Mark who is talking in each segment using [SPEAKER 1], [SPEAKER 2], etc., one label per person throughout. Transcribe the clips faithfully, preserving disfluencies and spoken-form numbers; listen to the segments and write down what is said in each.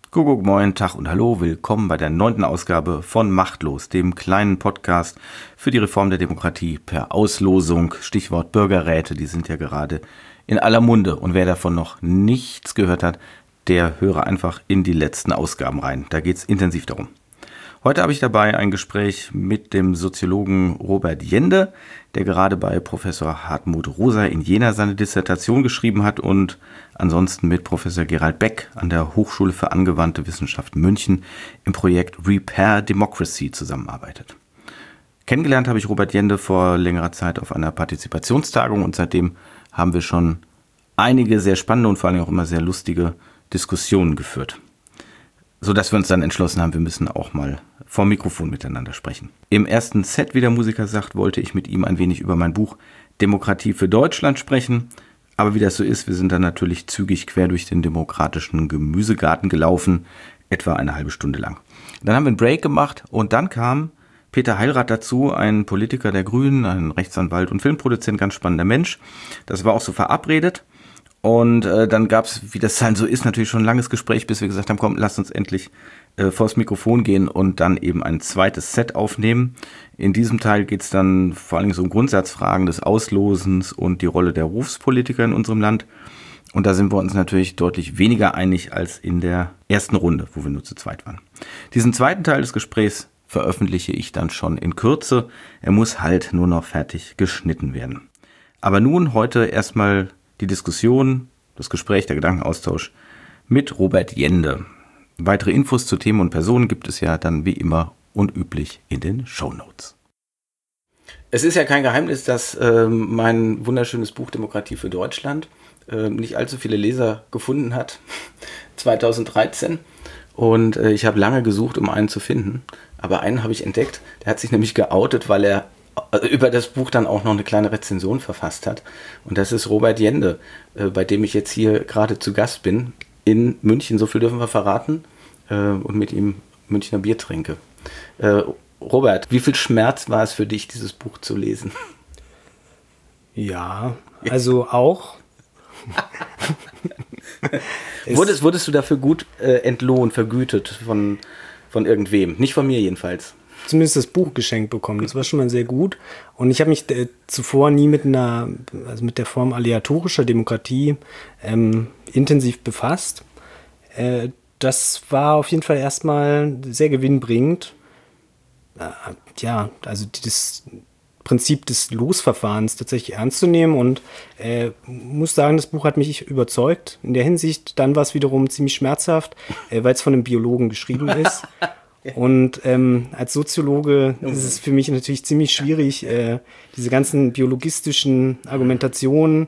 [SPEAKER 1] Kuckuck, moin, Tag und hallo, willkommen bei der neunten Ausgabe von Machtlos, dem kleinen Podcast für die Reform der Demokratie per Auslosung, Stichwort Bürgerräte, die sind ja gerade in aller Munde und wer davon noch nichts gehört hat, der höre einfach in die letzten Ausgaben rein, da geht's intensiv darum. Heute habe ich dabei ein Gespräch mit dem Soziologen Robert Jende, der gerade bei Professor Hartmut Rosa in Jena seine Dissertation geschrieben hat und ansonsten mit Professor Gerald Beck an der Hochschule für angewandte Wissenschaft München im Projekt Repair Democracy zusammenarbeitet. Kennengelernt habe ich Robert Jende vor längerer Zeit auf einer Partizipationstagung und seitdem haben wir schon einige sehr spannende und vor allem auch immer sehr lustige Diskussionen geführt, sodass wir uns dann entschlossen haben, wir müssen auch mal vor Mikrofon miteinander sprechen. Im ersten Set, wie der Musiker sagt, wollte ich mit ihm ein wenig über mein Buch Demokratie für Deutschland sprechen. Aber wie das so ist, wir sind dann natürlich zügig quer durch den demokratischen Gemüsegarten gelaufen, etwa eine halbe Stunde lang. Dann haben wir einen Break gemacht und dann kam Peter Heilrath dazu, ein Politiker der Grünen, ein Rechtsanwalt und Filmproduzent, ganz spannender Mensch. Das war auch so verabredet. Und äh, dann gab es, wie das dann so ist, natürlich schon ein langes Gespräch, bis wir gesagt haben, komm, lass uns endlich äh, vors Mikrofon gehen und dann eben ein zweites Set aufnehmen. In diesem Teil geht es dann vor allem so um Grundsatzfragen des Auslosens und die Rolle der Berufspolitiker in unserem Land. Und da sind wir uns natürlich deutlich weniger einig als in der ersten Runde, wo wir nur zu zweit waren. Diesen zweiten Teil des Gesprächs veröffentliche ich dann schon in Kürze. Er muss halt nur noch fertig geschnitten werden. Aber nun heute erstmal die Diskussion, das Gespräch, der Gedankenaustausch mit Robert Jende. Weitere Infos zu Themen und Personen gibt es ja dann wie immer und üblich in den Shownotes. Es ist ja kein Geheimnis, dass äh, mein wunderschönes Buch Demokratie für Deutschland äh, nicht allzu viele Leser gefunden hat, zweitausenddreizehn. Und äh, ich habe lange gesucht, um einen zu finden. Aber einen habe ich entdeckt, der hat sich nämlich geoutet, weil er über das Buch dann auch noch eine kleine Rezension verfasst hat. Und das ist Robert Jende, äh, bei dem ich jetzt hier gerade zu Gast bin, in München. So viel dürfen wir verraten. Äh, und mit ihm Münchner Bier trinke. Äh, Robert, wie viel Schmerz war es für dich, dieses Buch zu lesen?
[SPEAKER 2] Ja, also auch.
[SPEAKER 1] wurdest, wurdest du dafür gut äh, entlohnt, vergütet von, von irgendwem? Nicht von mir jedenfalls.
[SPEAKER 2] Zumindest das Buch geschenkt bekommen. Das war schon mal sehr gut. Und ich habe mich äh, zuvor nie mit einer, also mit der Form aleatorischer Demokratie ähm, intensiv befasst. Äh, das war auf jeden Fall erstmal sehr gewinnbringend. Äh, ja, also das Prinzip des Losverfahrens tatsächlich ernst zu nehmen und äh, muss sagen, das Buch hat mich überzeugt. In der Hinsicht, dann war es wiederum ziemlich schmerzhaft, äh, weil es von einem Biologen geschrieben ist. Und ähm, als Soziologe ist es für mich natürlich ziemlich schwierig, äh, diese ganzen biologistischen Argumentationen,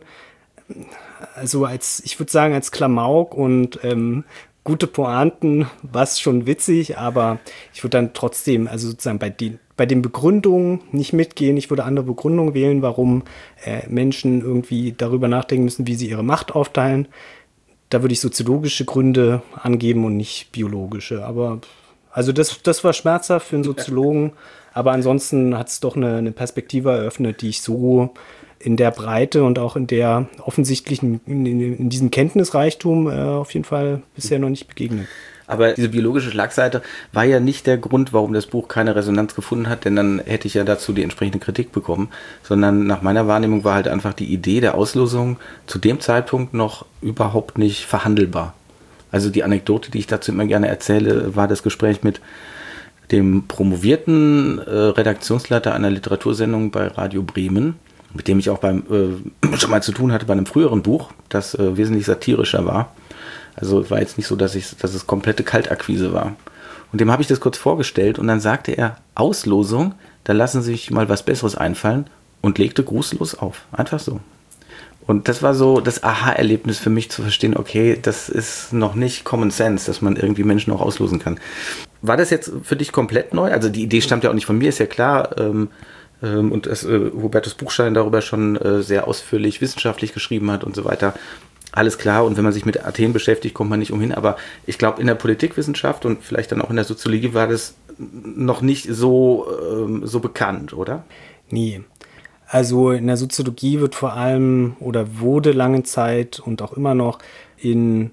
[SPEAKER 2] also als, ich würde sagen, als Klamauk und ähm, gute Pointen war es schon witzig, aber ich würde dann trotzdem, also sozusagen bei den, bei den Begründungen nicht mitgehen. Ich würde andere Begründungen wählen, warum äh, Menschen irgendwie darüber nachdenken müssen, wie sie ihre Macht aufteilen. Da würde ich soziologische Gründe angeben und nicht biologische, aber also das, das war schmerzhaft für einen Soziologen, aber ansonsten hat es doch eine, eine Perspektive eröffnet, die ich so in der Breite und auch in der offensichtlichen, in, in diesem Kenntnisreichtum äh, auf jeden Fall bisher noch nicht begegnet.
[SPEAKER 1] Aber diese biologische Schlagseite war ja nicht der Grund, warum das Buch keine Resonanz gefunden hat, denn dann hätte ich ja dazu die entsprechende Kritik bekommen, sondern nach meiner Wahrnehmung war halt einfach die Idee der Auslosung zu dem Zeitpunkt noch überhaupt nicht verhandelbar. Also die Anekdote, die ich dazu immer gerne erzähle, war das Gespräch mit dem promovierten äh, Redaktionsleiter einer Literatursendung bei Radio Bremen, mit dem ich auch beim äh, schon mal zu tun hatte bei einem früheren Buch, das äh, wesentlich satirischer war. Also es war jetzt nicht so, dass, ich, dass es komplette Kaltakquise war. Und dem habe ich das kurz vorgestellt und dann sagte er, Auslosung, da lassen Sie sich mal was Besseres einfallen und legte grußlos auf. Einfach so. Und das war so das Aha-Erlebnis für mich zu verstehen, okay, das ist noch nicht Common Sense, dass man irgendwie Menschen auch auslosen kann. War das jetzt für dich komplett neu? Also die Idee stammt ja auch nicht von mir, ist ja klar. Ähm, ähm, und dass äh, Hubertus Buchstein darüber schon äh, sehr ausführlich wissenschaftlich geschrieben hat und so weiter. Alles klar, und wenn man sich mit Athen beschäftigt, kommt man nicht umhin. Aber ich glaube, in der Politikwissenschaft und vielleicht dann auch in der Soziologie war das noch nicht so, ähm, so bekannt, oder?
[SPEAKER 2] Nie. Also in der Soziologie wird vor allem oder wurde lange Zeit und auch immer noch in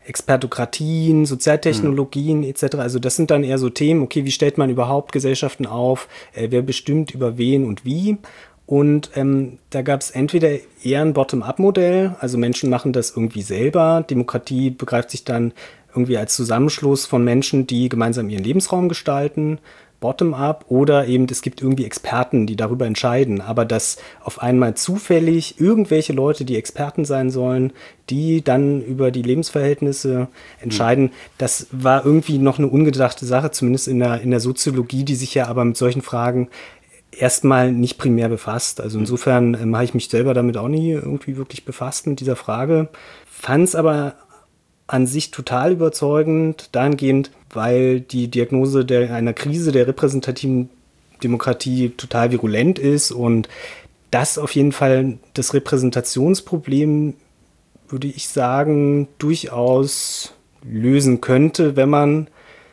[SPEAKER 2] Expertokratien, Sozialtechnologien mhm. et cetera. Also das sind dann eher so Themen, okay, wie stellt man überhaupt Gesellschaften auf, äh, wer bestimmt über wen und wie. Und ähm, da gab es entweder eher ein Bottom-up-Modell, also Menschen machen das irgendwie selber. Demokratie begreift sich dann irgendwie als Zusammenschluss von Menschen, die gemeinsam ihren Lebensraum gestalten, Bottom-up, oder eben es gibt irgendwie Experten, die darüber entscheiden. Aber dass auf einmal zufällig irgendwelche Leute, die Experten sein sollen, die dann über die Lebensverhältnisse entscheiden, mhm. das war irgendwie noch eine ungedachte Sache, zumindest in der, in der Soziologie, die sich ja aber mit solchen Fragen erstmal nicht primär befasst. Also insofern ähm, habe ich mich selber damit auch nie irgendwie wirklich befasst mit dieser Frage. Fand es aber an sich total überzeugend, dahingehend, weil die Diagnose der, einer Krise der repräsentativen Demokratie total virulent ist und das auf jeden Fall das Repräsentationsproblem, würde ich sagen, durchaus lösen könnte, wenn man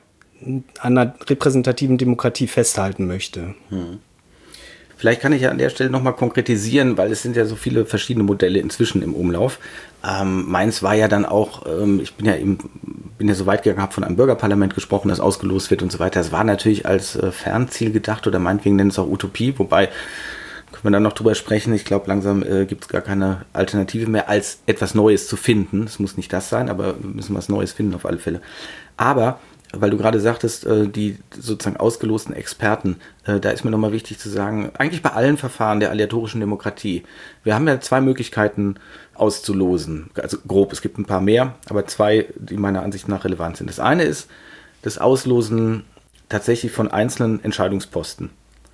[SPEAKER 2] an einer repräsentativen Demokratie festhalten möchte.
[SPEAKER 1] Hm. Vielleicht kann ich ja an der Stelle nochmal konkretisieren, weil es sind ja so viele verschiedene Modelle inzwischen im Umlauf. Ähm, meins war ja dann auch, ähm, ich bin ja eben, bin ja so weit gegangen, habe von einem Bürgerparlament gesprochen, das ausgelost wird und so weiter. Das war natürlich als äh, Fernziel gedacht oder meinetwegen nennen es auch Utopie, wobei können wir dann noch drüber sprechen. Ich glaube, langsam äh, gibt es gar keine Alternative mehr, als etwas Neues zu finden. Es muss nicht das sein, aber wir müssen was Neues finden auf alle Fälle. Aber weil du gerade sagtest, die sozusagen ausgelosten Experten, da ist mir nochmal wichtig zu sagen, eigentlich bei allen Verfahren der aleatorischen Demokratie, wir haben ja zwei Möglichkeiten auszulosen, also grob, es gibt ein paar mehr, aber zwei, die meiner Ansicht nach relevant sind. Das eine ist das Auslosen tatsächlich von einzelnen Entscheidungsposten.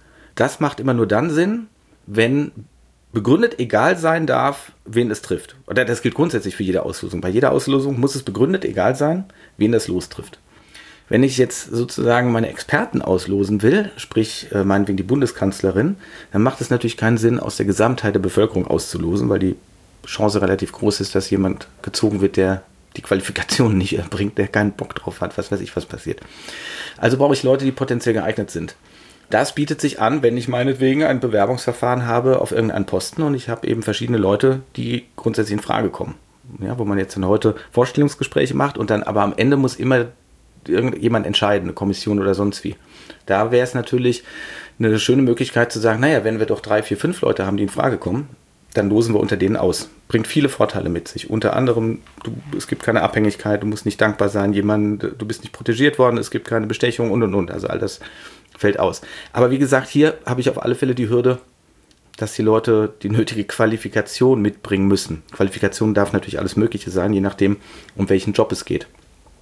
[SPEAKER 1] Das macht immer nur dann Sinn, wenn begründet egal sein darf, wen es trifft. Oder das gilt grundsätzlich für jede Auslosung. Bei jeder Auslosung muss es begründet egal sein, wen das Los trifft. Wenn ich jetzt sozusagen meine Experten auslosen will, sprich äh, meinetwegen die Bundeskanzlerin, dann macht es natürlich keinen Sinn, aus der Gesamtheit der Bevölkerung auszulosen, weil die Chance relativ groß ist, dass jemand gezogen wird, der die Qualifikation nicht erbringt, der keinen Bock drauf hat, was weiß ich, was passiert. Also brauche ich Leute, die potenziell geeignet sind. Das bietet sich an, wenn ich meinetwegen ein Bewerbungsverfahren habe auf irgendeinen Posten und ich habe eben verschiedene Leute, die grundsätzlich in Frage kommen. Ja, wo man jetzt dann heute Vorstellungsgespräche macht und dann aber am Ende muss immer irgendjemand entscheiden, eine Kommission oder sonst wie. Da wäre es natürlich eine schöne Möglichkeit zu sagen, naja, wenn wir doch drei, vier, fünf Leute haben, die in Frage kommen, dann losen wir unter denen aus. Bringt viele Vorteile mit sich. Unter anderem, du, es gibt keine Abhängigkeit, du musst nicht dankbar sein, jemand, du bist nicht protegiert worden, es gibt keine Bestechung und und und. Also all das fällt aus. Aber wie gesagt, hier habe ich auf alle Fälle die Hürde, dass die Leute die nötige Qualifikation mitbringen müssen. Qualifikation darf natürlich alles Mögliche sein, je nachdem, um welchen Job es geht.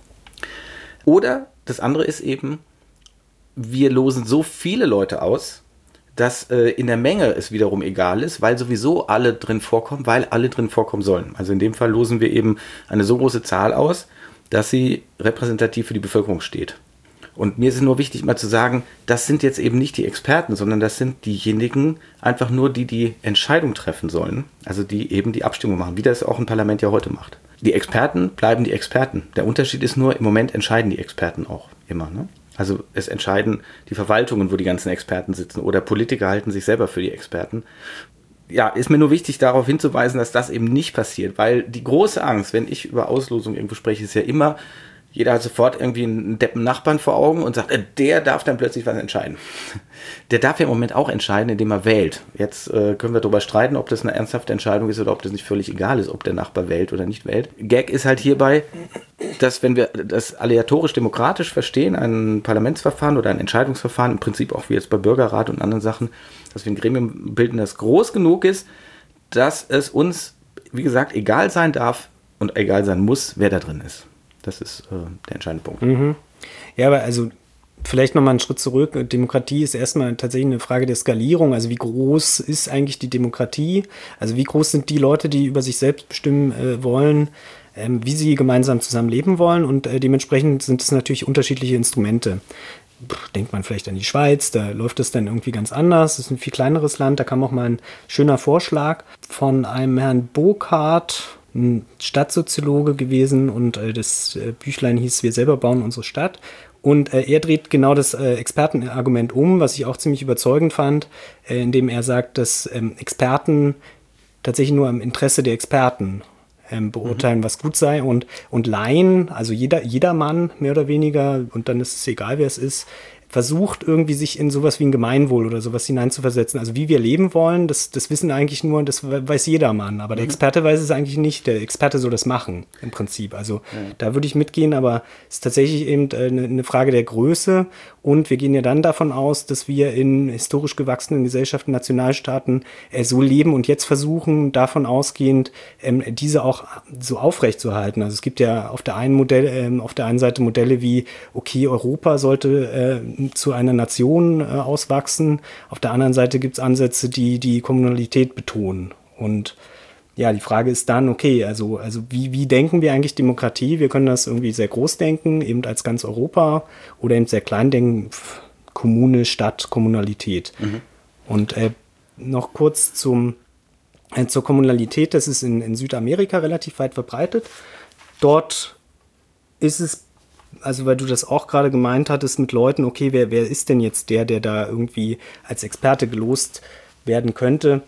[SPEAKER 1] Oder das andere ist eben, wir losen so viele Leute aus, dass äh, in der Menge es wiederum egal ist, weil sowieso alle drin vorkommen, weil alle drin vorkommen sollen. Also in dem Fall losen wir eben eine so große Zahl aus, dass sie repräsentativ für die Bevölkerung steht. Und mir ist es nur wichtig, mal zu sagen, das sind jetzt eben nicht die Experten, sondern das sind diejenigen, einfach nur die die Entscheidung treffen sollen, also die eben die Abstimmung machen, wie das auch ein Parlament ja heute macht. Die Experten bleiben die Experten. Der Unterschied ist nur, im Moment entscheiden die Experten auch immer. Ne? Also es entscheiden die Verwaltungen, wo die ganzen Experten sitzen, oder Politiker halten sich selber für die Experten. Ja, ist mir nur wichtig, darauf hinzuweisen, dass das eben nicht passiert, weil die große Angst, wenn ich über Auslosung irgendwo spreche, ist ja immer, jeder hat sofort irgendwie einen deppen Nachbarn vor Augen und sagt, äh, der darf dann plötzlich was entscheiden. Der darf ja im Moment auch entscheiden, indem er wählt. Jetzt äh, können wir darüber streiten, ob das eine ernsthafte Entscheidung ist oder ob das nicht völlig egal ist, ob der Nachbar wählt oder nicht wählt. Gag ist halt hierbei, dass wenn wir das aleatorisch-demokratisch verstehen, ein Parlamentsverfahren oder ein Entscheidungsverfahren, im Prinzip auch wie jetzt bei Bürgerrat und anderen Sachen, dass wir ein Gremium bilden, das groß genug ist, dass es uns, wie gesagt, egal sein darf und egal sein muss, wer da drin ist. Das ist äh, der entscheidende Punkt.
[SPEAKER 2] Mhm. Ja, aber also vielleicht nochmal einen Schritt zurück. Demokratie ist erstmal tatsächlich eine Frage der Skalierung. Also wie groß ist eigentlich die Demokratie? Also wie groß sind die Leute, die über sich selbst bestimmen äh, wollen, ähm, wie sie gemeinsam zusammenleben wollen? Und äh, dementsprechend sind es natürlich unterschiedliche Instrumente. Puh, denkt man vielleicht an die Schweiz, da läuft es dann irgendwie ganz anders. Das ist ein viel kleineres Land. Da kam auch mal ein schöner Vorschlag von einem Herrn Burkhardt, ein Stadtsoziologe gewesen, und äh, das äh, Büchlein hieß Wir selber bauen unsere Stadt. Und äh, er dreht genau das äh, Expertenargument um, was ich auch ziemlich überzeugend fand, äh, indem er sagt, dass ähm, Experten tatsächlich nur im Interesse der Experten ähm, beurteilen, mhm. was gut sei. Und, und Laien, also jeder, jeder Mann mehr oder weniger, und dann ist es egal, wer es ist, versucht irgendwie sich in sowas wie ein Gemeinwohl oder sowas hineinzuversetzen. Also wie wir leben wollen, das, das wissen eigentlich nur, das weiß jedermann. Aber der Experte weiß es eigentlich nicht. Der Experte soll das machen, im Prinzip. Also ja. da würde ich mitgehen, aber es ist tatsächlich eben eine, eine Frage der Größe. Und wir gehen ja dann davon aus, dass wir in historisch gewachsenen Gesellschaften, Nationalstaaten äh, so leben und jetzt versuchen, davon ausgehend, ähm, diese auch so aufrechtzuerhalten. Also es gibt ja auf der einen Modell, ähm, auf der einen Seite Modelle wie, okay, Europa sollte äh, zu einer Nation äh, auswachsen. Auf der anderen Seite gibt es Ansätze, die die Kommunalität betonen. Und ja, die Frage ist dann, okay, also, also wie, wie denken wir eigentlich Demokratie? Wir können das irgendwie sehr groß denken, eben als ganz Europa, oder eben sehr klein denken, Kommune, Stadt, Kommunalität. Mhm. Und äh, noch kurz zum, äh, zur Kommunalität, das ist in, in Südamerika relativ weit verbreitet. Dort ist es, also weil du das auch gerade gemeint hattest mit Leuten, okay, wer, wer ist denn jetzt der, der da irgendwie als Experte gelost werden könnte?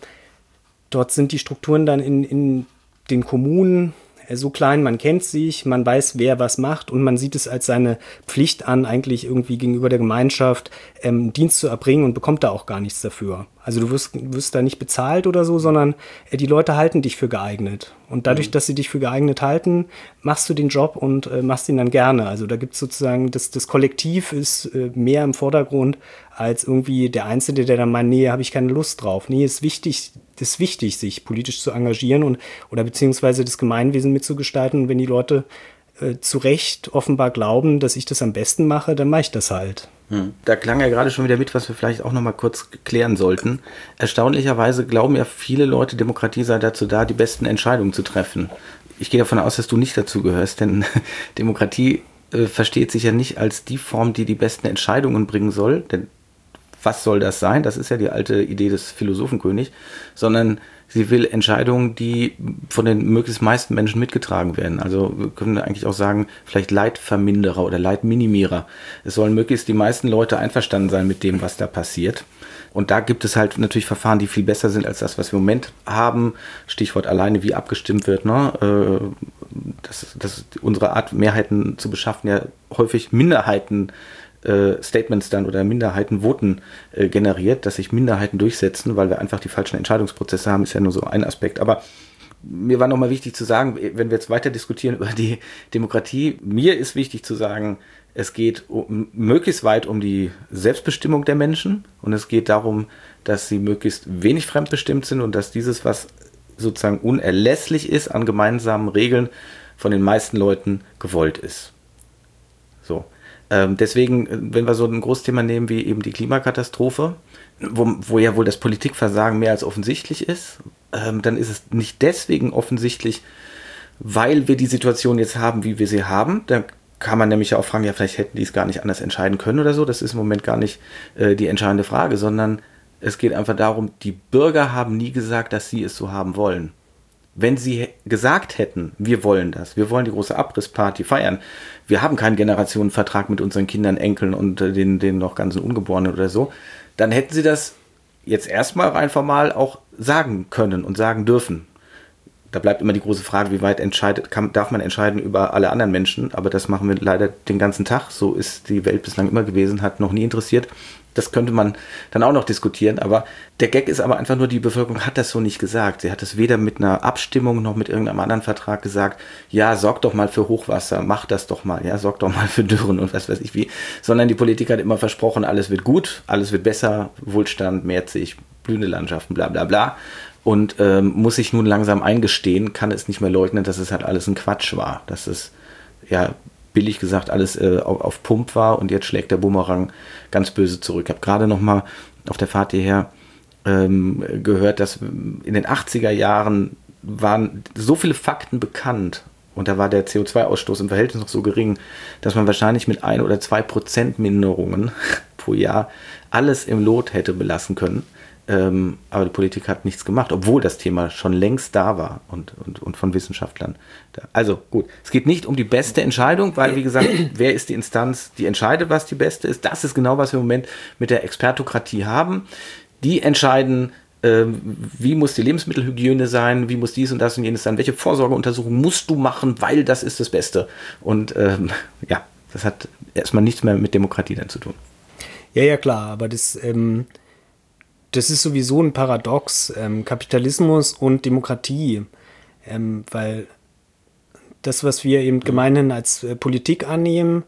[SPEAKER 2] Dort sind die Strukturen dann in, in den Kommunen so klein, man kennt sich, man weiß, wer was macht und man sieht es als seine Pflicht an, eigentlich irgendwie gegenüber der Gemeinschaft ähm, Dienst zu erbringen und bekommt da auch gar nichts dafür. Also du wirst, wirst da nicht bezahlt oder so, sondern äh, die Leute halten dich für geeignet. Und dadurch, mhm. dass sie dich für geeignet halten, machst du den Job und äh, machst ihn dann gerne. Also da gibt es sozusagen, das, das Kollektiv ist äh, mehr im Vordergrund als irgendwie der Einzelne, der dann meint, nee, habe ich keine Lust drauf. Nee, ist wichtig, ist wichtig, sich politisch zu engagieren und oder beziehungsweise das Gemeinwesen mitzugestalten. Und wenn die Leute äh, zu Recht offenbar glauben, dass ich das am besten mache, dann mache ich das halt.
[SPEAKER 1] Hm. Da klang ja gerade schon wieder mit, was wir vielleicht auch noch mal kurz klären sollten. Erstaunlicherweise glauben ja viele Leute, Demokratie sei dazu da, die besten Entscheidungen zu treffen. Ich gehe davon aus, dass du nicht dazu gehörst, denn Demokratie äh, versteht sich ja nicht als die Form, die die besten Entscheidungen bringen soll, denn was soll das sein? Das ist ja die alte Idee des Philosophenkönig, sondern sie will Entscheidungen, die von den möglichst meisten Menschen mitgetragen werden. Also wir können eigentlich auch sagen, vielleicht Leidverminderer oder Leidminimierer. Es sollen möglichst die meisten Leute einverstanden sein mit dem, was da passiert. Und da gibt es halt natürlich Verfahren, die viel besser sind als das, was wir im Moment haben. Stichwort alleine, wie abgestimmt wird. Ne? Das, das, unsere Art, Mehrheiten zu beschaffen, ja häufig Minderheiten Äh, Statements dann oder Minderheitenvoten äh, generiert, dass sich Minderheiten durchsetzen, weil wir einfach die falschen Entscheidungsprozesse haben, ist ja nur so ein Aspekt. Aber mir war nochmal wichtig zu sagen, wenn wir jetzt weiter diskutieren über die Demokratie, mir ist wichtig zu sagen, es geht um, möglichst weit um die Selbstbestimmung der Menschen und es geht darum, dass sie möglichst wenig fremdbestimmt sind und dass dieses, was sozusagen unerlässlich ist an gemeinsamen Regeln, von den meisten Leuten gewollt ist. So. Deswegen, wenn wir so ein Großthema nehmen wie eben die Klimakatastrophe, wo, wo ja wohl das Politikversagen mehr als offensichtlich ist, ähm, dann ist es nicht deswegen offensichtlich, weil wir die Situation jetzt haben, wie wir sie haben. Da kann man nämlich auch fragen, ja, vielleicht hätten die es gar nicht anders entscheiden können oder so. Das ist im Moment gar nicht äh, die entscheidende Frage, sondern es geht einfach darum, die Bürger haben nie gesagt, dass sie es so haben wollen. Wenn sie gesagt hätten, wir wollen das, wir wollen die große Abrissparty feiern, wir haben keinen Generationenvertrag mit unseren Kindern, Enkeln und äh, den, den noch ganzen Ungeborenen oder so, dann hätten sie das jetzt erstmal einfach mal auch sagen können und sagen dürfen. Da bleibt immer die große Frage, wie weit entscheidet, kann, darf man entscheiden über alle anderen Menschen, aber das machen wir leider den ganzen Tag. So ist die Welt bislang immer gewesen, hat noch nie interessiert. Das könnte man dann auch noch diskutieren, aber der Gag ist aber einfach nur, die Bevölkerung hat das so nicht gesagt. Sie hat es weder mit einer Abstimmung noch mit irgendeinem anderen Vertrag gesagt, ja, sorg doch mal für Hochwasser, mach das doch mal, ja, sorg doch mal für Dürren und was weiß ich wie, sondern die Politik hat immer versprochen, alles wird gut, alles wird besser, Wohlstand mehrt sich, blühende Landschaften, bla bla bla. Und ähm, muss sich nun langsam eingestehen, kann es nicht mehr leugnen, dass es halt alles ein Quatsch war, dass es, ja, billig gesagt, alles äh, auf, auf Pump war und jetzt schlägt der Bumerang ganz böse zurück. Ich habe gerade noch mal auf der Fahrt hierher ähm, gehört, dass in den achtziger Jahren waren so viele Fakten bekannt und da war der C O zwei Ausstoß im Verhältnis noch so gering, dass man wahrscheinlich mit ein oder zwei Prozent Minderungen pro Jahr alles im Lot hätte belassen können. Ähm, aber die Politik hat nichts gemacht, obwohl das Thema schon längst da war und, und, und von Wissenschaftlern. Da. Also gut, es geht nicht um die beste Entscheidung, weil wie gesagt, wer ist die Instanz, die entscheidet, was die beste ist. Das ist genau, was wir im Moment mit der Expertokratie haben. Die entscheiden, äh, wie muss die Lebensmittelhygiene sein, wie muss dies und das und jenes sein, welche Vorsorgeuntersuchung musst du machen, weil das ist das Beste. Und ähm, ja, das hat erstmal nichts mehr mit Demokratie dann zu tun.
[SPEAKER 2] Ja, ja, klar, aber das, ähm, das ist sowieso ein Paradox, ähm, Kapitalismus und Demokratie, ähm, weil das, was wir eben gemeinhin als äh, Politik annehmen,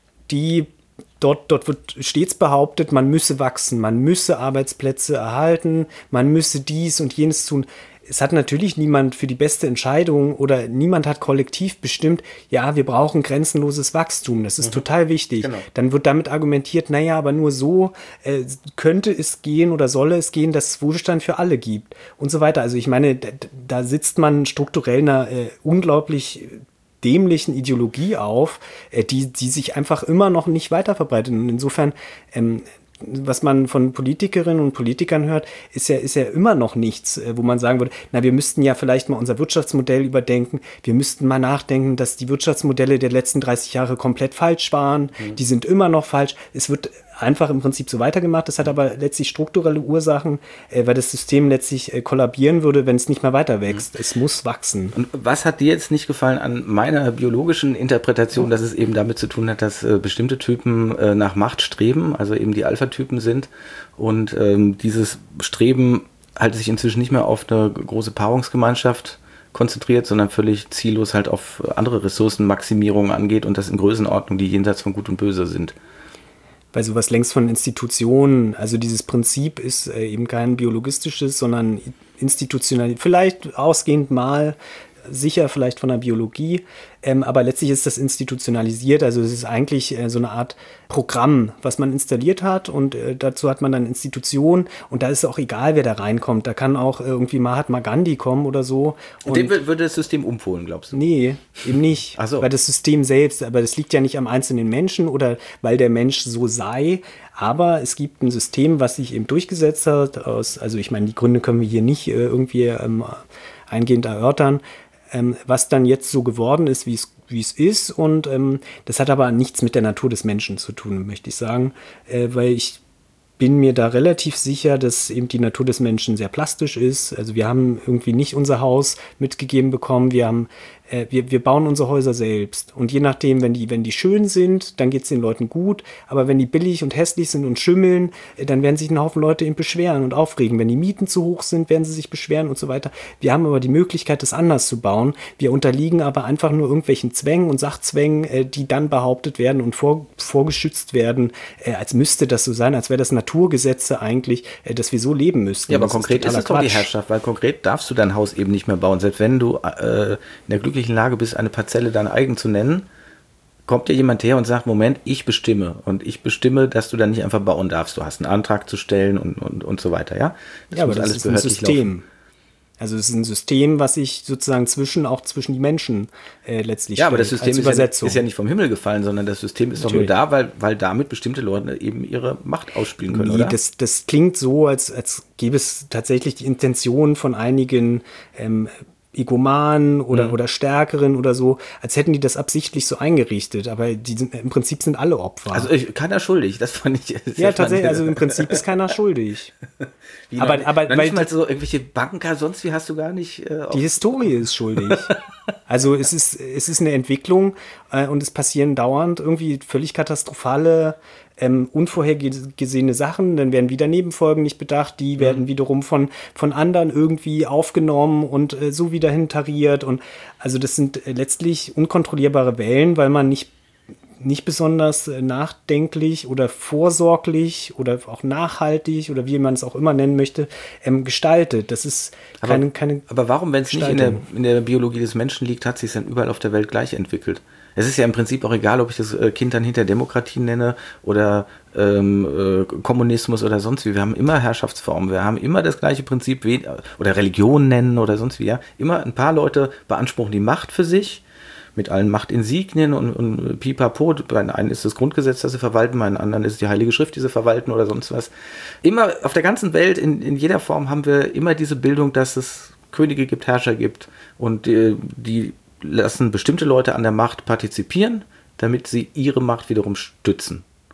[SPEAKER 2] die dort, dort wird stets behauptet, man müsse wachsen, man müsse Arbeitsplätze erhalten, man müsse dies und jenes tun. Es hat natürlich niemand für die beste Entscheidung oder niemand hat kollektiv bestimmt, ja, wir brauchen grenzenloses Wachstum, das ist mhm. total wichtig. Genau. Dann wird damit argumentiert, naja, aber nur so äh, könnte es gehen oder solle es gehen, dass es Wohlstand für alle gibt und so weiter. Also ich meine, da, da sitzt man strukturell einer äh, unglaublich dämlichen Ideologie auf, äh, die, die sich einfach immer noch nicht weiter verbreitet. Und insofern, ähm, was man von Politikerinnen und Politikern hört, ist ja, ist ja immer noch nichts, wo man sagen würde, na, wir müssten ja vielleicht mal unser Wirtschaftsmodell überdenken, wir müssten mal nachdenken, dass die Wirtschaftsmodelle der letzten dreißig Jahre komplett falsch waren, mhm. die sind immer noch falsch, es wird einfach im Prinzip so weitergemacht, das hat aber letztlich strukturelle Ursachen, äh, weil das System letztlich äh, kollabieren würde, wenn es nicht mehr weiter wächst. Mhm. Es muss wachsen.
[SPEAKER 1] Und was hat dir jetzt nicht gefallen an meiner biologischen Interpretation, mhm. dass es eben damit zu tun hat, dass äh, bestimmte Typen äh, nach Macht streben, also eben die Alpha-Typen sind und ähm, dieses Streben halt sich inzwischen nicht mehr auf eine große Paarungsgemeinschaft konzentriert, sondern völlig ziellos halt auf andere Ressourcenmaximierung angeht und das in Größenordnung, die jenseits von Gut und Böse sind.
[SPEAKER 2] Weil sowas längst von Institutionen, also dieses Prinzip ist äh, eben kein biologistisches, sondern institutionell, vielleicht ausgehend mal, sicher vielleicht von der Biologie, ähm, aber letztlich ist das institutionalisiert, also es ist eigentlich äh, so eine Art Programm, was man installiert hat und äh, dazu hat man dann Institutionen und da ist es auch egal, wer da reinkommt, da kann auch irgendwie Mahatma Gandhi kommen oder so.
[SPEAKER 1] Und dem würde das System umpolen, glaubst du?
[SPEAKER 2] Nee, eben nicht,
[SPEAKER 1] Ach so.
[SPEAKER 2] Weil das System selbst, aber das liegt ja nicht am einzelnen Menschen oder weil der Mensch so sei, aber es gibt ein System, was sich eben durchgesetzt hat, aus, also ich meine, die Gründe können wir hier nicht äh, irgendwie ähm, eingehend erörtern, Ähm, was dann jetzt so geworden ist, wie es wie es ist. Und ähm, das hat aber nichts mit der Natur des Menschen zu tun, möchte ich sagen, äh, weil ich bin mir da relativ sicher, dass eben die Natur des Menschen sehr plastisch ist. Also wir haben irgendwie nicht unser Haus mitgegeben bekommen, wir haben äh, wir, wir bauen unsere Häuser selbst. Und je nachdem, wenn die, wenn die schön sind, dann geht es den Leuten gut. Aber wenn die billig und hässlich sind und schimmeln, äh, dann werden sich ein Haufen Leute eben beschweren und aufregen. Wenn die Mieten zu hoch sind, werden sie sich beschweren und so weiter. Wir haben aber die Möglichkeit, das anders zu bauen. Wir unterliegen aber einfach nur irgendwelchen Zwängen und Sachzwängen, äh, die dann behauptet werden und vor, vorgeschützt werden, äh, als müsste das so sein, als wäre das Naturgesetze eigentlich, äh, dass wir so leben müssten.
[SPEAKER 1] Ja, aber
[SPEAKER 2] das
[SPEAKER 1] konkret ist, ist es doch die Herrschaft, weil konkret darfst du dein Haus eben nicht mehr bauen. Selbst wenn du äh, in der glücklichen Lage bist, eine Parzelle dein eigen zu nennen, kommt dir jemand her und sagt, Moment, ich bestimme. Und ich bestimme, dass du dann nicht einfach bauen darfst. Du hast einen Antrag zu stellen und, und, und so weiter, ja?
[SPEAKER 2] Das ja, aber das alles ist ein System. Laufen. Also es ist ein System, was sich sozusagen zwischen, auch zwischen die Menschen äh, letztlich
[SPEAKER 1] Ja, aber das System ist ja, ist ja nicht vom Himmel gefallen, sondern das System ist Natürlich. doch nur da, weil, weil damit bestimmte Leute eben ihre Macht ausspielen können,
[SPEAKER 2] nee,
[SPEAKER 1] oder?
[SPEAKER 2] Das, das klingt so, als, als gäbe es tatsächlich die Intention von einigen ähm, Egomanen oder, mhm. oder Stärkeren oder so, als hätten die das absichtlich so eingerichtet, aber die sind, im Prinzip sind alle Opfer.
[SPEAKER 1] Also ich, keiner schuldig, das fand ich
[SPEAKER 2] Ja, tatsächlich, also im Prinzip ist keiner schuldig.
[SPEAKER 1] Wie aber, noch, aber noch weil nicht mal so irgendwelche Banker, sonst wie hast du gar nicht... Äh,
[SPEAKER 2] die Historie ist schuldig. Also es ist, es ist eine Entwicklung äh, und es passieren dauernd irgendwie völlig katastrophale Ähm, unvorhergesehene Sachen, dann werden wieder Nebenfolgen nicht bedacht, die mhm. werden wiederum von, von anderen irgendwie aufgenommen und äh, so wieder hintariert und also das sind äh, letztlich unkontrollierbare Wellen, weil man nicht nicht besonders äh, nachdenklich oder vorsorglich oder auch nachhaltig oder wie man es auch immer nennen möchte, ähm, gestaltet. Das ist keine,
[SPEAKER 1] aber,
[SPEAKER 2] keine
[SPEAKER 1] aber warum, wenn es nicht in der, in der Biologie des Menschen liegt, hat sich es dann überall auf der Welt gleich entwickelt? Es ist ja im Prinzip auch egal, ob ich das Kind dann hinter Demokratie nenne oder ähm, äh, Kommunismus oder sonst wie. Wir haben immer Herrschaftsformen, wir haben immer das gleiche Prinzip wie, oder Religion nennen oder sonst wie. Ja. Immer ein paar Leute beanspruchen die Macht für sich mit allen Machtinsignien und, und pipapo. Bei einen ist das Grundgesetz, das sie verwalten, bei einem anderen ist es die Heilige Schrift, die sie verwalten oder sonst was. Immer auf der ganzen Welt, in, in jeder Form haben wir immer diese Bildung, dass es Könige gibt, Herrscher gibt und die, die lassen bestimmte Leute an der Macht partizipieren, damit sie ihre Macht wiederum stützen.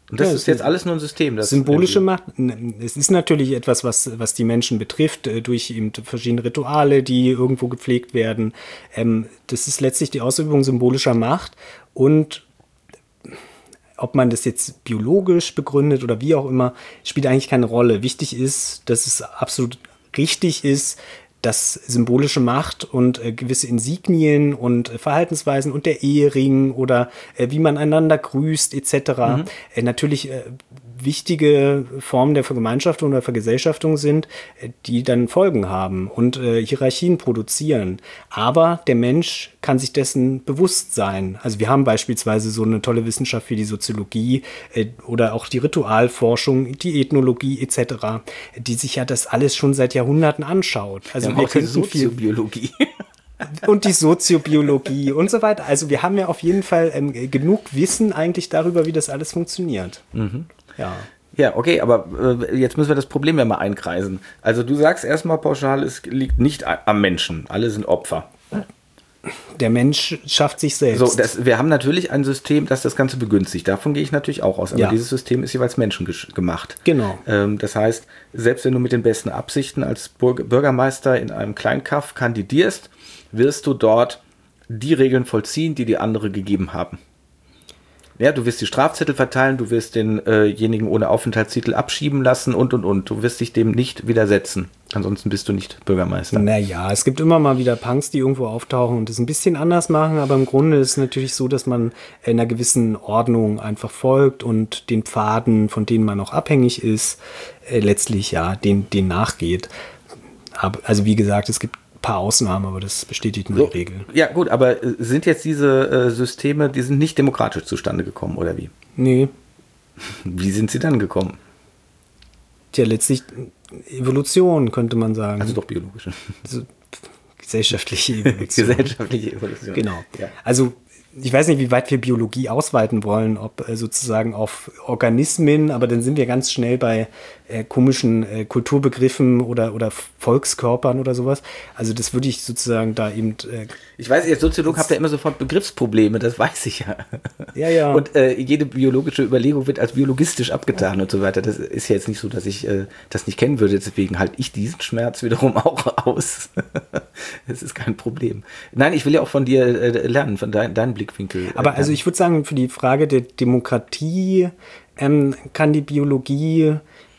[SPEAKER 1] Und das
[SPEAKER 2] Ja,
[SPEAKER 1] ist jetzt alles nur ein System. Das
[SPEAKER 2] symbolische Macht. Es ist natürlich etwas, was, was die Menschen betrifft, durch eben verschiedene Rituale, die irgendwo gepflegt werden. Ähm, das ist letztlich die Ausübung symbolischer Macht. Und ob man das jetzt biologisch begründet oder wie auch immer, spielt eigentlich keine Rolle. Wichtig ist, dass es absolut richtig ist, dass symbolische Macht und äh, gewisse Insignien und äh, Verhaltensweisen und der Ehering oder äh, wie man einander grüßt et cetera Mhm. Äh, natürlich äh, wichtige Formen der Vergemeinschaftung oder Vergesellschaftung sind, äh, die dann Folgen haben und äh, Hierarchien produzieren. Aber der Mensch kann sich dessen bewusst sein. Also wir haben beispielsweise so eine tolle Wissenschaft wie die Soziologie äh, oder auch die Ritualforschung, die Ethnologie et cetera, die sich ja das alles schon seit Jahrhunderten anschaut. Also
[SPEAKER 1] ja,
[SPEAKER 2] wir
[SPEAKER 1] auch die
[SPEAKER 2] könnten viel
[SPEAKER 1] Soziobiologie.
[SPEAKER 2] und die Soziobiologie und so weiter. Also wir haben ja auf jeden Fall ähm, genug Wissen eigentlich darüber, wie das alles funktioniert.
[SPEAKER 1] Mhm.
[SPEAKER 2] Ja.
[SPEAKER 1] Ja, okay, aber äh, jetzt müssen wir das Problem ja mal einkreisen. Also du sagst erstmal pauschal, es liegt nicht am Menschen. Alle sind Opfer.
[SPEAKER 2] Der Mensch schafft sich selbst.
[SPEAKER 1] So, das, wir haben natürlich ein System, das das Ganze begünstigt. Davon gehe ich natürlich auch aus. Aber
[SPEAKER 2] Ja.
[SPEAKER 1] dieses System ist jeweils menschengemacht.
[SPEAKER 2] Genau.
[SPEAKER 1] Ähm, das heißt, selbst wenn du mit den besten Absichten als Bürg- Bürgermeister in einem Kleinkaff kandidierst, wirst du dort die Regeln vollziehen, die die andere gegeben haben. Ja, du wirst die Strafzettel verteilen, du wirst denjenigen äh ohne Aufenthaltstitel abschieben lassen und, und, und. Du wirst dich dem nicht widersetzen. Ansonsten bist du nicht Bürgermeister.
[SPEAKER 2] Naja, es gibt immer mal wieder Punks, die irgendwo auftauchen und das ein bisschen anders machen, aber im Grunde ist es natürlich so, dass man einer gewissen Ordnung einfach folgt und den Pfaden, von denen man auch abhängig ist, äh, letztlich ja, den, den nachgeht. Aber, also wie gesagt, es gibt ein paar Ausnahmen, aber das bestätigt nur
[SPEAKER 1] So,
[SPEAKER 2] die Regel.
[SPEAKER 1] ja gut, aber äh, sind jetzt diese äh, Systeme, die sind nicht demokratisch zustande gekommen, oder wie?
[SPEAKER 2] Nee,
[SPEAKER 1] Wie sind sie dann gekommen?
[SPEAKER 2] ja, letztlich Evolution, könnte man sagen.
[SPEAKER 1] Also doch biologische.
[SPEAKER 2] Also, gesellschaftliche Evolution.
[SPEAKER 1] Gesellschaftliche Evolution.
[SPEAKER 2] Genau.
[SPEAKER 1] Ja.
[SPEAKER 2] Also ich weiß nicht, wie weit wir Biologie ausweiten wollen, ob äh, sozusagen auf Organismen, aber dann sind wir ganz schnell bei äh, komischen äh, Kulturbegriffen oder, oder Volkskörpern oder sowas. Also das würde ich sozusagen da eben... Äh,
[SPEAKER 1] Ich weiß, als Soziolog habt ihr immer sofort Begriffsprobleme, das weiß ich ja.
[SPEAKER 2] Ja, ja.
[SPEAKER 1] Und äh, jede biologische Überlegung wird als biologistisch abgetan und so weiter. Das ist ja jetzt nicht so, dass ich äh, das nicht kennen würde. Deswegen halte ich diesen Schmerz wiederum auch aus. Das ist kein Problem. Nein, ich will ja auch von dir äh, lernen, von dein, deinem Blickwinkel. Äh,
[SPEAKER 2] aber also ich würde sagen, für die Frage der Demokratie ähm, kann die Biologie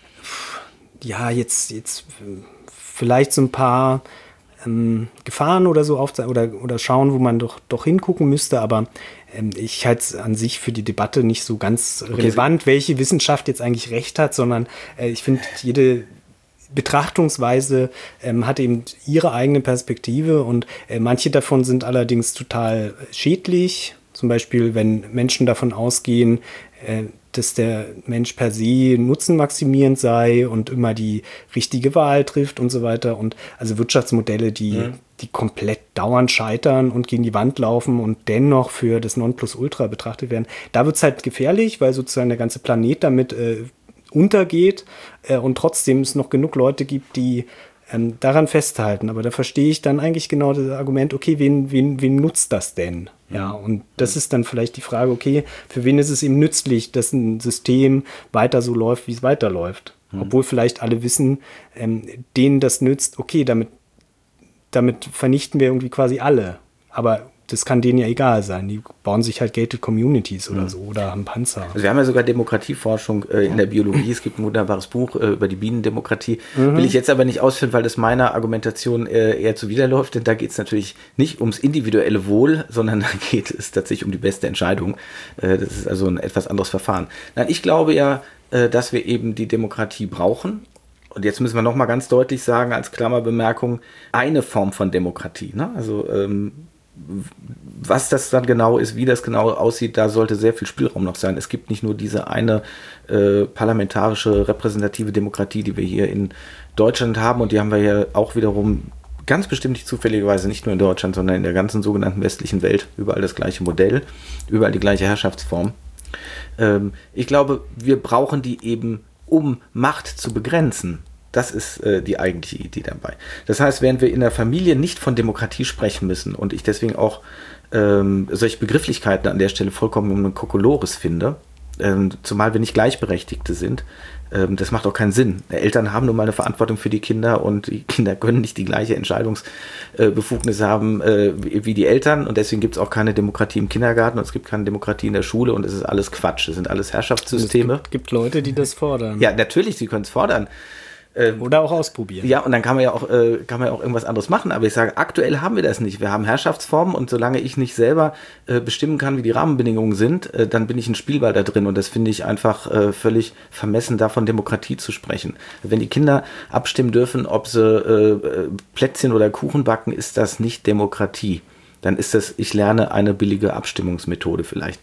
[SPEAKER 2] ja jetzt, jetzt vielleicht so ein paar ähm, Gefahren oder so aufzeigen oder, oder schauen, wo man doch, doch hingucken müsste, aber ähm, ich halte es an sich für die Debatte nicht so ganz
[SPEAKER 1] Okay,
[SPEAKER 2] relevant, welche Wissenschaft jetzt eigentlich recht hat, sondern äh, ich finde, jede Betrachtungsweise ähm, hat eben ihre eigene Perspektive und äh, manche davon sind allerdings total schädlich. Zum Beispiel, wenn Menschen davon ausgehen, äh, dass der Mensch per se nutzenmaximierend sei und immer die richtige Wahl trifft und so weiter. Und also Wirtschaftsmodelle, die, mhm. die komplett dauernd scheitern und gegen die Wand laufen und dennoch für das Nonplusultra betrachtet werden. Da wird es halt gefährlich, weil sozusagen der ganze Planet damit äh, untergeht äh, und trotzdem es noch genug Leute gibt, die ähm, daran festhalten. Aber da verstehe ich dann eigentlich genau das Argument, okay, wen, wen, wen nutzt das denn? Ja, und das ist dann vielleicht die Frage, okay, für wen ist es eben nützlich, dass ein System weiter so läuft, wie es weiterläuft? Mhm. Obwohl vielleicht alle wissen, ähm, denen das nützt, okay, damit, damit vernichten wir irgendwie quasi alle. Aber das kann denen ja egal sein. Die bauen sich halt gated Communities oder so oder haben Panzer.
[SPEAKER 1] Also wir haben ja sogar Demokratieforschung äh, in der Biologie. Es gibt ein wunderbares Buch äh, über die Bienendemokratie. Mhm. Will ich jetzt aber nicht ausführen, weil das meiner Argumentation äh, eher zuwiderläuft. Denn da geht es natürlich nicht ums individuelle Wohl, sondern da geht es tatsächlich um die beste Entscheidung. Äh, das ist also ein etwas anderes Verfahren. Nein, ich glaube ja, äh, dass wir eben die Demokratie brauchen. Und jetzt müssen wir noch mal ganz deutlich sagen, als Klammerbemerkung, eine Form von Demokratie. Ne? Also ähm, was das dann genau ist, wie das genau aussieht, da sollte sehr viel Spielraum noch sein. Es gibt nicht nur diese eine äh, parlamentarische repräsentative Demokratie, die wir hier in Deutschland haben, und die haben wir ja auch wiederum ganz bestimmt nicht zufälligerweise nicht nur in Deutschland, sondern in der ganzen sogenannten westlichen Welt. Überall das gleiche Modell, überall die gleiche Herrschaftsform. Ähm, ich glaube, wir brauchen die eben, um Macht zu begrenzen. Das ist äh, die eigentliche Idee dabei. Das heißt, während wir in der Familie nicht von Demokratie sprechen müssen und ich deswegen auch ähm, solche Begrifflichkeiten an der Stelle vollkommen um Kokolores finde, Ähm, zumal wir nicht Gleichberechtigte sind. Ähm, das macht auch keinen Sinn. Eltern haben nun mal eine Verantwortung für die Kinder und die Kinder können nicht die gleiche Entscheidungsbefugnis äh, haben äh, wie, wie die Eltern und deswegen gibt es auch keine Demokratie im Kindergarten und es gibt keine Demokratie in der Schule und es ist alles Quatsch. Es sind alles Herrschaftssysteme.
[SPEAKER 2] Es gibt, gibt Leute, die das fordern.
[SPEAKER 1] Ja, natürlich, sie können es fordern.
[SPEAKER 2] Ähm, Oder auch ausprobieren.
[SPEAKER 1] Ja, und dann kann man ja auch, äh, kann man ja auch irgendwas anderes machen. Aber ich sage, aktuell haben wir das nicht. Wir haben Herrschaftsformen und solange ich nicht selber äh, bestimmen kann, wie die Rahmenbedingungen sind, äh, dann bin ich ein Spielball da drin. Und das finde ich einfach äh, völlig vermessen, davon Demokratie zu sprechen. Wenn die Kinder abstimmen dürfen, ob sie äh, Plätzchen oder Kuchen backen, ist das nicht Demokratie. Dann ist das, ich lerne eine billige Abstimmungsmethode vielleicht.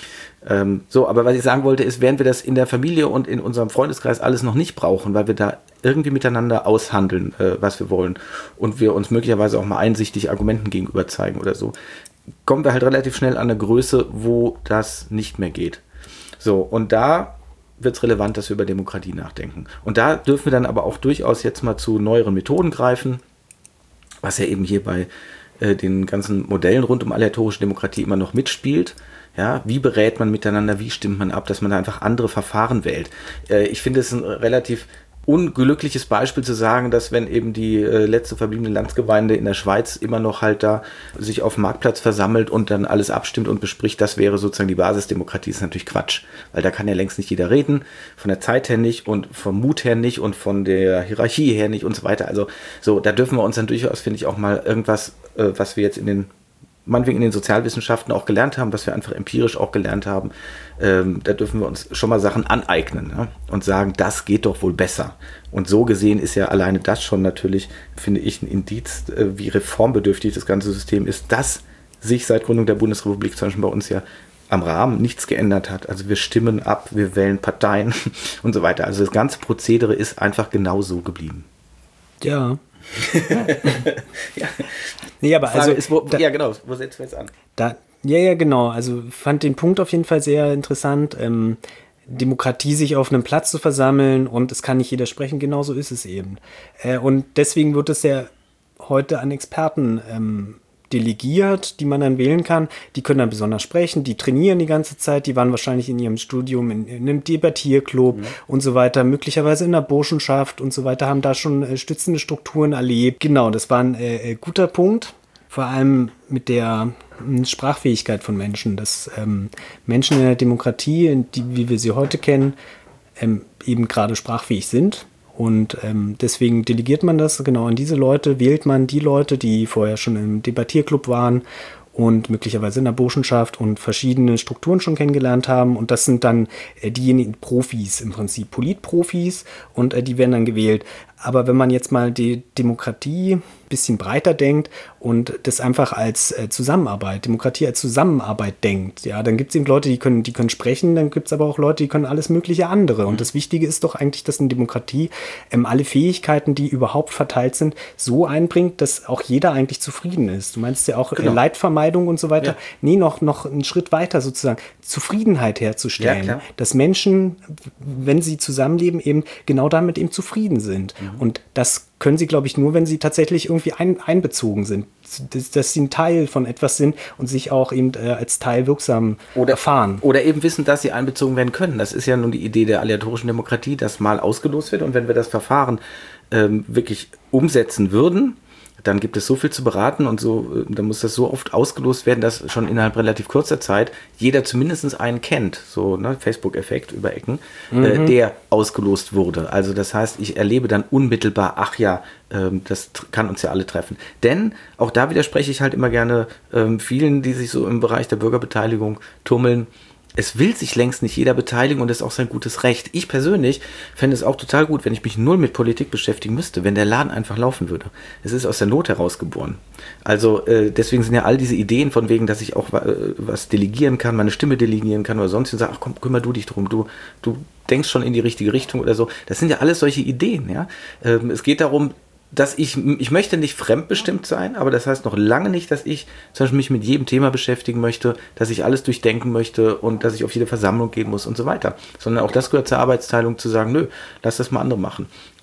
[SPEAKER 1] Ähm, so, aber was ich sagen wollte, ist, während wir das in der Familie und in unserem Freundeskreis alles noch nicht brauchen, weil wir da irgendwie miteinander aushandeln, äh, was wir wollen und wir uns möglicherweise auch mal einsichtig Argumenten gegenüber zeigen oder so, kommen wir halt relativ schnell an eine Größe, wo das nicht mehr geht. So, und da wird es relevant, dass wir über Demokratie nachdenken. Und da dürfen wir dann aber auch durchaus jetzt mal zu neueren Methoden greifen, was ja eben hier bei äh, den ganzen Modellen rund um aleatorische Demokratie immer noch mitspielt. Ja, wie berät man miteinander, wie stimmt man ab, dass man da einfach andere Verfahren wählt. Äh, ich finde es ein relativ unglückliches Beispiel zu sagen, dass wenn eben die äh, letzte verbliebene Landsgemeinde in der Schweiz immer noch halt da sich auf dem Marktplatz versammelt und dann alles abstimmt und bespricht, das wäre sozusagen die Basisdemokratie, ist natürlich Quatsch. Weil da kann ja längst nicht jeder reden, von der Zeit her nicht und vom Mut her nicht und von der Hierarchie her nicht und so weiter. Also so, da dürfen wir uns dann durchaus, finde ich, auch mal irgendwas, äh, was wir jetzt in den meinetwegen in den Sozialwissenschaften auch gelernt haben, was wir einfach empirisch auch gelernt haben, ähm, da dürfen wir uns schon mal Sachen aneignen, ja, und sagen, das geht doch wohl besser. Und so gesehen ist ja alleine das schon natürlich, finde ich, ein Indiz, äh, wie reformbedürftig das ganze System ist, dass sich seit Gründung der Bundesrepublik zum Beispiel bei uns ja am Rahmen nichts geändert hat. Also wir stimmen ab, wir wählen Parteien und so weiter. Also das ganze Prozedere ist einfach genau so geblieben.
[SPEAKER 2] Ja.
[SPEAKER 1] ja.
[SPEAKER 2] Nee, aber
[SPEAKER 1] Frage
[SPEAKER 2] also
[SPEAKER 1] ist, wo,
[SPEAKER 2] da,
[SPEAKER 1] ja genau, wo setzen wir jetzt an?
[SPEAKER 2] Da, ja, ja, genau. Also fand den Punkt auf jeden Fall sehr interessant. Ähm, Demokratie sich auf einem Platz zu versammeln und es kann nicht jeder sprechen, genau so ist es eben. Äh, und deswegen wird es ja heute an Experten ähm, delegiert, die man dann wählen kann. Die können dann besonders sprechen, die trainieren die ganze Zeit, die waren wahrscheinlich in ihrem Studium in, in einem Debattierclub mhm. und so weiter, möglicherweise in der Burschenschaft und so weiter, haben da schon äh, stützende Strukturen erlebt. Genau, das war ein äh, guter Punkt, vor allem mit der äh, Sprachfähigkeit von Menschen, dass ähm, Menschen in der Demokratie, die, wie wir sie heute kennen, ähm, eben gerade sprachfähig sind. Und ähm, deswegen delegiert man das genau an diese Leute, wählt man die Leute, die vorher schon im Debattierclub waren und möglicherweise in der Burschenschaft und verschiedene Strukturen schon kennengelernt haben. Und das sind dann äh, diejenigen Profis, im Prinzip Politprofis, und äh, die werden dann gewählt. Aber wenn man jetzt mal die Demokratie ein bisschen breiter denkt und das einfach als äh, Zusammenarbeit, Demokratie als Zusammenarbeit denkt, ja, dann gibt es eben Leute, die können, die können sprechen, dann gibt es aber auch Leute, die können alles mögliche andere. Und das Wichtige ist doch eigentlich, dass eine Demokratie ähm, alle Fähigkeiten, die überhaupt verteilt sind, so einbringt, dass auch jeder eigentlich zufrieden ist. Du meinst ja auch genau. äh, Leidvermeidung und so weiter. Ja. Nee, noch, noch einen Schritt weiter sozusagen, Zufriedenheit herzustellen. Ja, dass Menschen, wenn sie zusammenleben, eben genau damit eben zufrieden sind. Mhm. Und das können sie, glaube ich, nur, wenn sie tatsächlich irgendwie ein, einbezogen sind. Dass, dass sie ein Teil von etwas sind und sich auch eben äh, als Teil wirksam
[SPEAKER 1] oder,
[SPEAKER 2] erfahren.
[SPEAKER 1] Oder eben wissen, dass sie einbezogen werden können. Das ist ja nun die Idee der aleatorischen Demokratie, dass mal ausgelost wird. Und wenn wir das Verfahren ähm, wirklich umsetzen würden, dann gibt es so viel zu beraten und so, dann muss das so oft ausgelost werden, dass schon innerhalb relativ kurzer Zeit jeder zumindest einen kennt, so ne, Facebook-Effekt über Ecken, mhm. äh, der ausgelost wurde. Also das heißt, ich erlebe dann unmittelbar, ach ja, ähm, das kann uns ja alle treffen. Denn auch da widerspreche ich halt immer gerne ähm, vielen, die sich so im Bereich der Bürgerbeteiligung tummeln. Es will sich längst nicht jeder beteiligen und das ist auch sein gutes Recht. Ich persönlich fände es auch total gut, wenn ich mich null mit Politik beschäftigen müsste, wenn der Laden einfach laufen würde. Es ist aus der Not heraus geboren. Also äh, deswegen sind ja all diese Ideen von wegen, dass ich auch äh, was delegieren kann, meine Stimme delegieren kann oder sonst und sage, ach komm, kümmer du dich drum, du, du denkst schon in die richtige Richtung oder so. Das sind ja alles solche Ideen. Ja? Ähm, es geht darum, dass ich, ich möchte nicht fremdbestimmt sein, aber das heißt noch lange nicht, dass ich zum Beispiel mich mit jedem Thema beschäftigen möchte, dass ich alles durchdenken möchte und dass ich auf jede Versammlung gehen muss und so weiter. Sondern auch das gehört zur Arbeitsteilung, zu sagen, nö, lass das mal andere machen.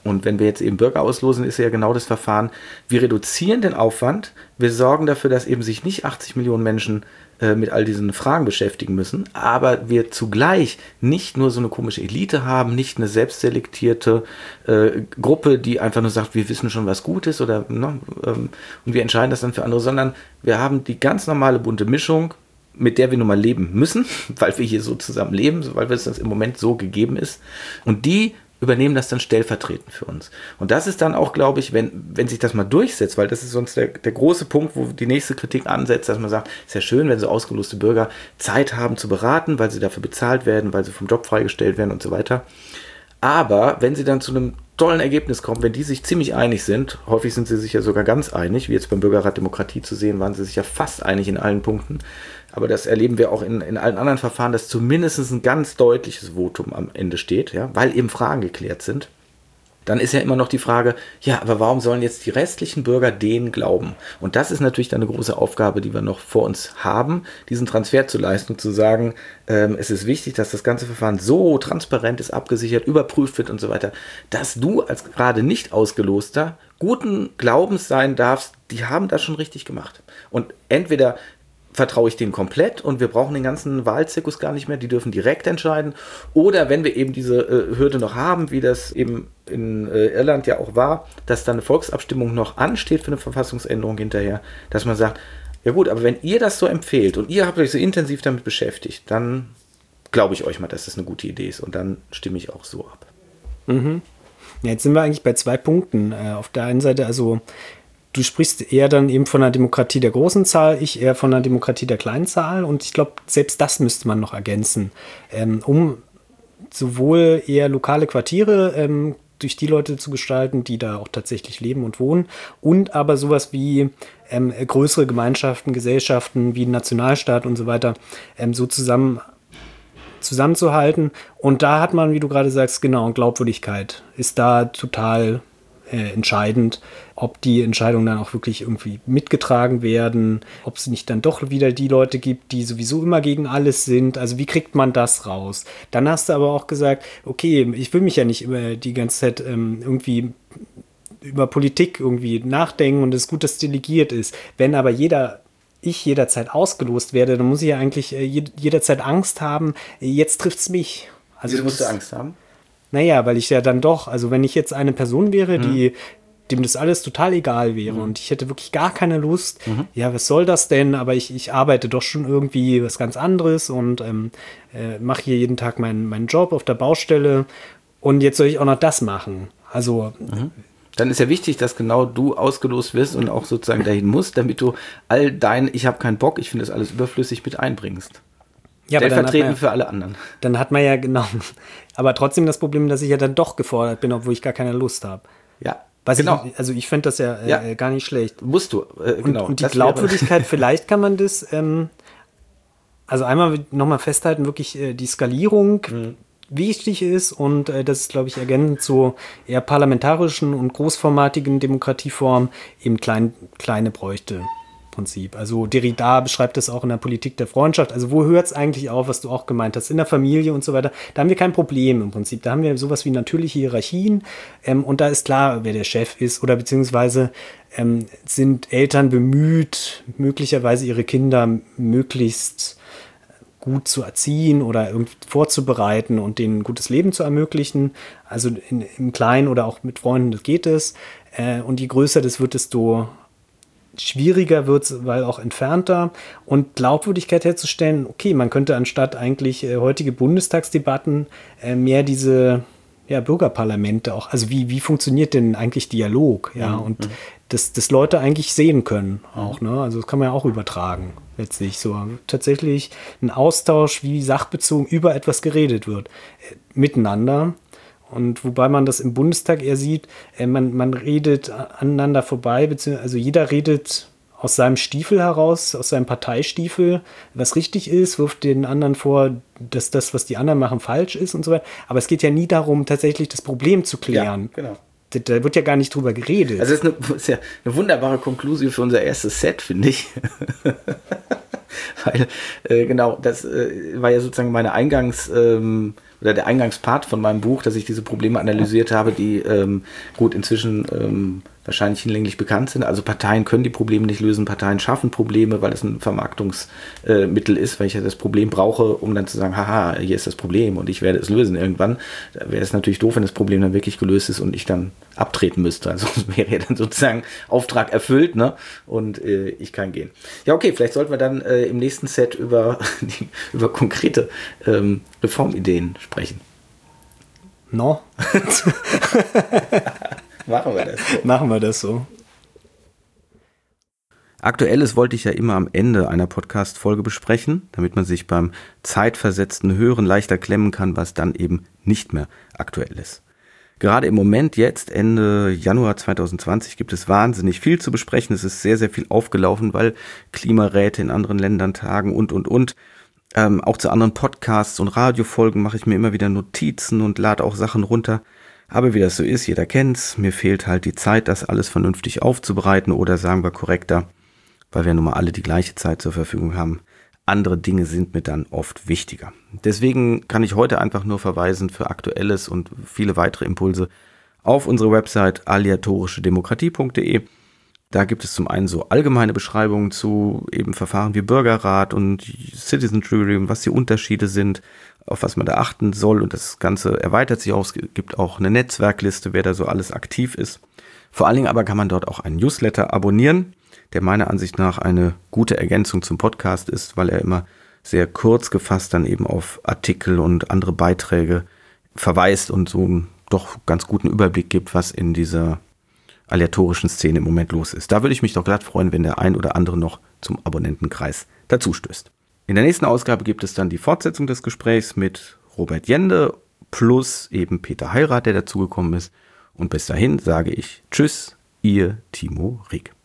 [SPEAKER 1] Und wenn wir jetzt eben Bürger auslosen, ist ja genau das Verfahren, wir reduzieren den Aufwand, wir sorgen dafür, dass eben sich nicht achtzig Millionen Menschen äh, mit all diesen Fragen beschäftigen müssen, aber wir zugleich nicht nur so eine komische Elite haben, nicht eine selbstselektierte äh, Gruppe, die einfach nur sagt, wir wissen schon, was gut ist oder ne, ähm, und wir entscheiden das dann für andere, sondern wir haben die ganz normale bunte Mischung, mit der wir nun mal leben müssen, weil wir hier so zusammen leben, weil es das im Moment so gegeben ist. Und die übernehmen das dann stellvertretend für uns. Und das ist dann auch, glaube ich, wenn, wenn sich das mal durchsetzt, weil das ist sonst der, der große Punkt, wo die nächste Kritik ansetzt, dass man sagt, ist ja schön, wenn so ausgeloste Bürger Zeit haben zu beraten, weil sie dafür bezahlt werden, weil sie vom Job freigestellt werden und so weiter. Aber wenn sie dann zu einem tollen Ergebnis kommen, wenn die sich ziemlich einig sind, häufig sind sie sich ja sogar ganz einig, wie jetzt beim Bürgerrat Demokratie zu sehen, waren sie sich ja fast einig in allen Punkten, aber das erleben wir auch in, in allen anderen Verfahren, dass zumindest ein ganz deutliches Votum am Ende steht, ja, weil eben Fragen geklärt sind. Dann ist ja immer noch die Frage, ja, aber warum sollen jetzt die restlichen Bürger denen glauben? Und das ist natürlich dann eine große Aufgabe, die wir noch vor uns haben, diesen Transfer zu leisten und zu sagen, ähm, es ist wichtig, dass das ganze Verfahren so transparent ist, abgesichert, überprüft wird und so weiter, dass du als gerade nicht Ausgeloster guten Glaubens sein darfst, die haben das schon richtig gemacht. Und entweder vertraue ich denen komplett und wir brauchen den ganzen Wahlzirkus gar nicht mehr, die dürfen direkt entscheiden. Oder wenn wir eben diese äh, Hürde noch haben, wie das eben in äh, Irland ja auch war, dass dann eine Volksabstimmung noch ansteht für eine Verfassungsänderung hinterher, dass man sagt, ja gut, aber wenn ihr das so empfehlt und ihr habt euch so intensiv damit beschäftigt, dann glaube ich euch mal, dass das eine gute Idee ist und dann stimme ich auch so ab.
[SPEAKER 2] Mhm. Ja, jetzt sind wir eigentlich bei zwei Punkten. Äh, auf der einen Seite, also du sprichst eher dann eben von einer Demokratie der großen Zahl, ich eher von einer Demokratie der kleinen Zahl. Und ich glaube, selbst das müsste man noch ergänzen, ähm, um sowohl eher lokale Quartiere ähm, durch die Leute zu gestalten, die da auch tatsächlich leben und wohnen, und aber sowas wie ähm, größere Gemeinschaften, Gesellschaften, wie ein Nationalstaat und so weiter, ähm, so zusammen zusammenzuhalten. Und da hat man, wie du gerade sagst, genau, Glaubwürdigkeit ist da total Äh, entscheidend, ob die Entscheidungen dann auch wirklich irgendwie mitgetragen werden, ob es nicht dann doch wieder die Leute gibt, die sowieso immer gegen alles sind. Also wie kriegt man das raus? Dann hast du aber auch gesagt, okay, ich will mich ja nicht immer die ganze Zeit ähm, irgendwie über Politik irgendwie nachdenken und es ist gut, dass delegiert ist. Wenn aber jeder ich jederzeit ausgelost werde, dann muss ich ja eigentlich äh, jederzeit Angst haben, jetzt trifft es mich. Also
[SPEAKER 1] Wieso musst du Angst haben?
[SPEAKER 2] Naja, weil ich ja dann doch, also wenn ich jetzt eine Person wäre, mhm. die dem das alles total egal wäre mhm. und ich hätte wirklich gar keine Lust, mhm. ja, was soll das denn? Aber ich, ich arbeite doch schon irgendwie was ganz anderes und ähm, äh, mache hier jeden Tag meinen, meinen Job auf der Baustelle und jetzt soll ich auch noch das machen. Also
[SPEAKER 1] mhm. Dann ist ja wichtig, dass genau du ausgelost wirst und auch sozusagen dahin musst, damit du all dein, ich habe keinen Bock, ich finde das alles überflüssig, mit einbringst.
[SPEAKER 2] Ja,
[SPEAKER 1] Stellvertretend
[SPEAKER 2] ja,
[SPEAKER 1] für alle anderen.
[SPEAKER 2] Dann hat man ja, genau, aber trotzdem das Problem, dass ich ja dann doch gefordert bin, obwohl ich gar keine Lust habe.
[SPEAKER 1] Ja,
[SPEAKER 2] Was
[SPEAKER 1] genau.
[SPEAKER 2] Ich, also ich fände das ja,
[SPEAKER 1] ja
[SPEAKER 2] äh, gar nicht schlecht.
[SPEAKER 1] Musst du, äh, genau.
[SPEAKER 2] Und, und die Glaubwürdigkeit, vielleicht kann man das, ähm, also einmal nochmal festhalten, wirklich äh, die Skalierung mhm. wichtig ist und äh, das ist, glaube ich, ergänzend zu eher parlamentarischen und großformatigen Demokratieformen eben klein, kleine bräuchte. Prinzip. Also Derrida beschreibt das auch in der Politik der Freundschaft. Also wo hört es eigentlich auf, was du auch gemeint hast, in der Familie und so weiter. Da haben wir kein Problem im Prinzip. Da haben wir sowas wie natürliche Hierarchien ähm, und da ist klar, wer der Chef ist oder beziehungsweise ähm, sind Eltern bemüht, möglicherweise ihre Kinder möglichst gut zu erziehen oder irgendwie vorzubereiten und denen ein gutes Leben zu ermöglichen. Also in, im Kleinen oder auch mit Freunden, das geht es. Äh, und je größer das wird, desto schwieriger wird es, weil auch entfernter. Und Glaubwürdigkeit herzustellen, okay, man könnte anstatt eigentlich äh, heutige Bundestagsdebatten äh, mehr diese ja, Bürgerparlamente auch, also wie, wie funktioniert denn eigentlich Dialog? Ja, mhm. und dass das Leute eigentlich sehen können auch, ne? Also das kann man ja auch übertragen, letztlich so. Tatsächlich ein Austausch, wie sachbezogen über etwas geredet wird, äh, miteinander. Und wobei man das im Bundestag eher sieht, äh, man, man redet aneinander vorbei, beziehungsweise also jeder redet aus seinem Stiefel heraus, aus seinem Parteistiefel, was richtig ist, wirft den anderen vor, dass das, was die anderen machen, falsch ist und so weiter. Aber es geht ja nie darum, tatsächlich das Problem zu klären.
[SPEAKER 1] Ja, genau.
[SPEAKER 2] Da, da wird ja gar nicht drüber geredet.
[SPEAKER 1] Also das ist, eine, das ist ja eine wunderbare Konklusion für unser erstes Set, finde ich. Weil, äh, genau, das äh, war ja sozusagen meine Eingangs- ähm, oder der Eingangspart von meinem Buch, dass ich diese Probleme analysiert habe, die ähm, gut inzwischen ähm, wahrscheinlich hinlänglich bekannt sind. Also Parteien können die Probleme nicht lösen, Parteien schaffen Probleme, weil es ein Vermarktungsmittel äh, ist, weil ich ja das Problem brauche, um dann zu sagen, haha, hier ist das Problem und ich werde es lösen irgendwann. Da wäre es natürlich doof, wenn das Problem dann wirklich gelöst ist und ich dann abtreten müsste. Also wäre ja dann sozusagen Auftrag erfüllt, ne? Und äh, ich kann gehen. Ja, okay, vielleicht sollten wir dann äh, im nächsten Set über, die, über konkrete ähm, Reformideen sprechen.
[SPEAKER 2] No.
[SPEAKER 1] Machen wir das so.
[SPEAKER 2] Machen wir das so.
[SPEAKER 1] Aktuelles wollte ich ja immer am Ende einer Podcast-Folge besprechen, damit man sich beim zeitversetzten Hören leichter klemmen kann, was dann eben nicht mehr aktuell ist. Gerade im Moment jetzt, Ende Januar zwanzig zwanzig, gibt es wahnsinnig viel zu besprechen. Es ist sehr, sehr viel aufgelaufen, weil Klimaräte in anderen Ländern tagen und, und, und. Ähm, auch zu anderen Podcasts und Radiofolgen mache ich mir immer wieder Notizen und lade auch Sachen runter. Aber wie das so ist, jeder kennt's, mir fehlt halt die Zeit, das alles vernünftig aufzubereiten oder sagen wir korrekter, weil wir nun mal alle die gleiche Zeit zur Verfügung haben. Andere Dinge sind mir dann oft wichtiger. Deswegen kann ich heute einfach nur verweisen für Aktuelles und viele weitere Impulse auf unsere Website aleatorische demokratie punkt de. Da gibt es zum einen so allgemeine Beschreibungen zu eben Verfahren wie Bürgerrat und Citizen Jury, was die Unterschiede sind, auf was man da achten soll. Und das Ganze erweitert sich auch. Es gibt auch eine Netzwerkliste, wer da so alles aktiv ist. Vor allen Dingen aber kann man dort auch einen Newsletter abonnieren, der meiner Ansicht nach eine gute Ergänzung zum Podcast ist, weil er immer sehr kurz gefasst dann eben auf Artikel und andere Beiträge verweist und so einen doch ganz guten Überblick gibt, was in dieser aleatorischen Szene im Moment los ist. Da würde ich mich doch glatt freuen, wenn der ein oder andere noch zum Abonnentenkreis dazu stößt. In der nächsten Ausgabe gibt es dann die Fortsetzung des Gesprächs mit Robert Jende plus eben Peter Heirath, der dazugekommen ist. Und bis dahin sage ich Tschüss, ihr Timo Rieck.